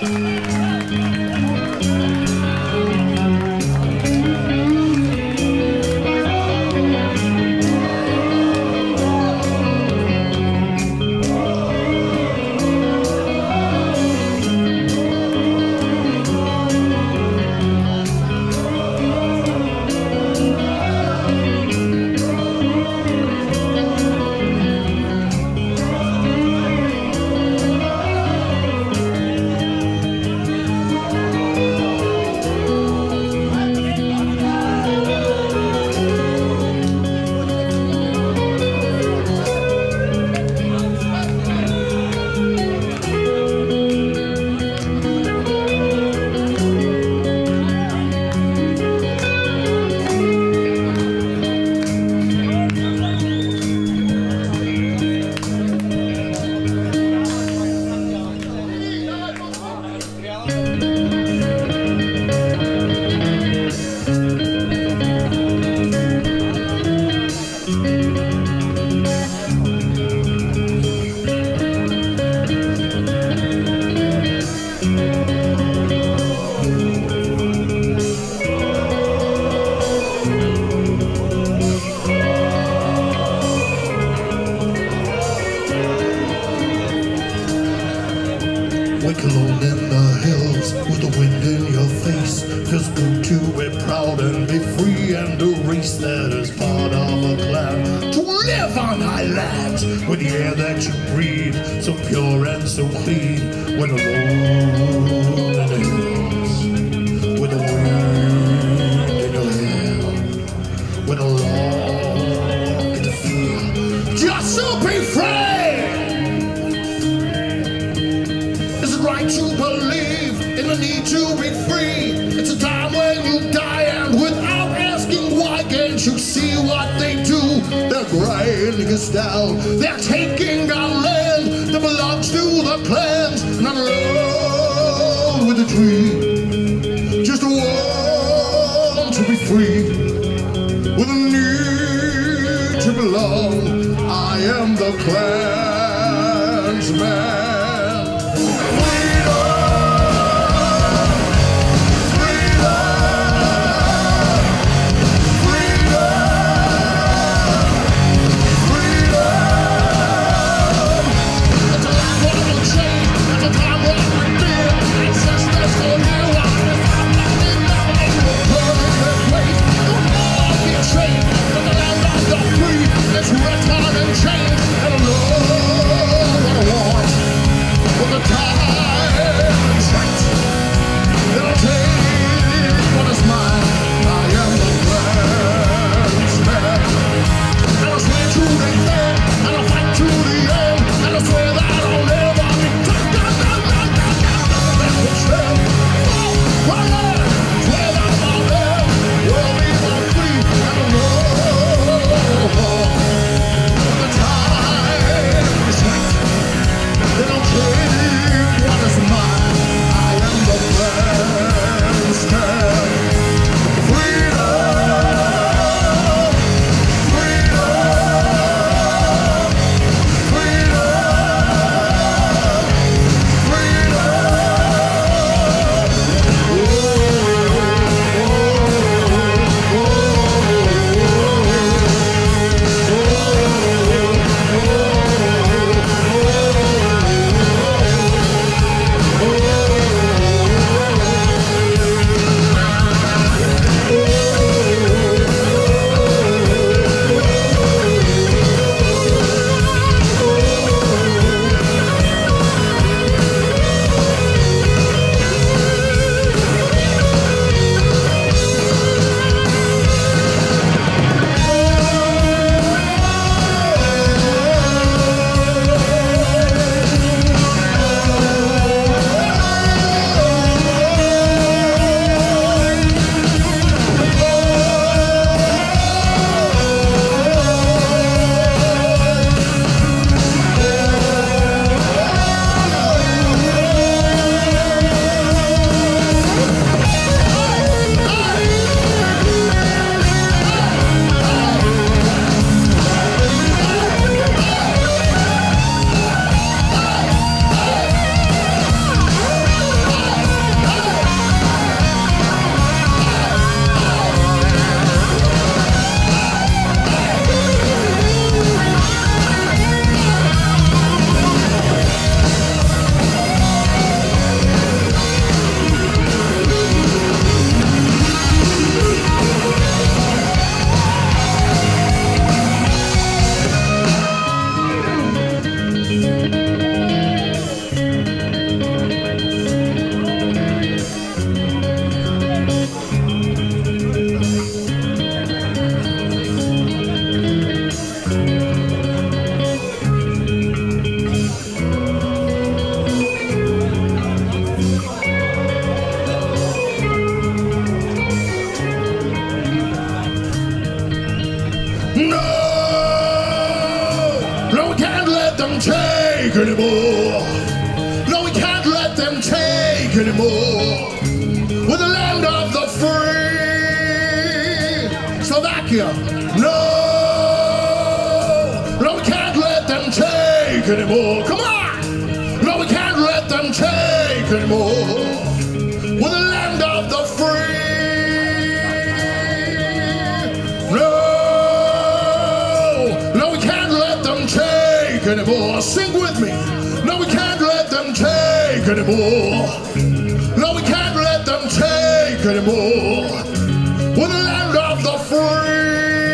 Wake alone in the hills with the wind in your face. Feels good to be proud and be free and a race that is part of a clan. To live on high lands with the air that you breathe, so pure and so clean. When alone in the hills with the wind in your hair, with a longing to feel just to be free. Right to believe in the need to be free. It's a time when you die, and without asking why, can't you see what they do? They're grinding us down. They're taking our land that belongs to the clans. Not alone with a dream, just want to be free, with a need to belong. I am the clansman. take anymore. No, we can't let them take anymore. We're the land of the free. Slovakia, no. No, we can't let them take anymore. Come on. No, we can't let them take anymore. We're the land of the free. No, we can't let them take anymore. Sing with me. No, we can't let them take anymore. No, we can't let them take anymore. We're the land of the free.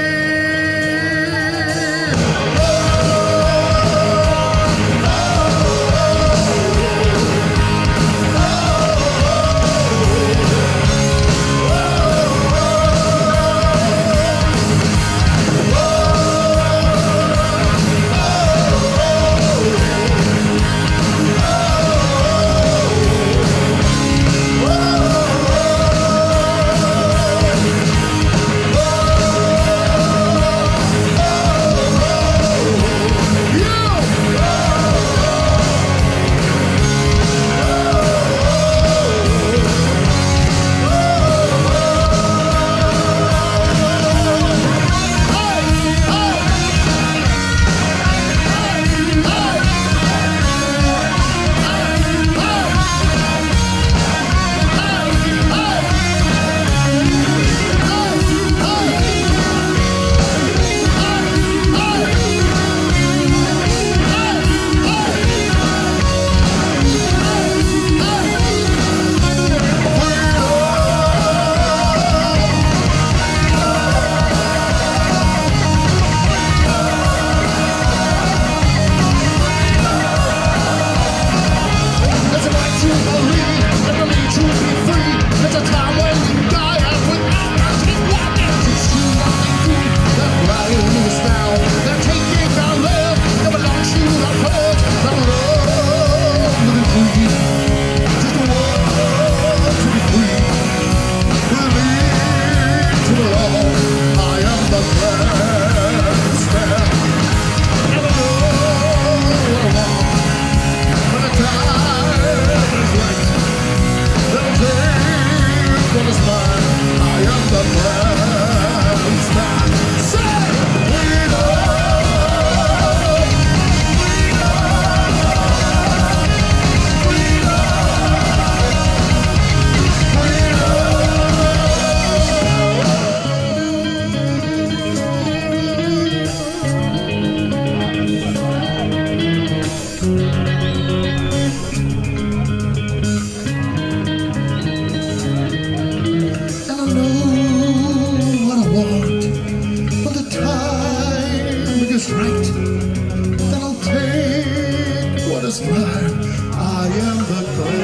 Right, then I'll take what is mine. I am the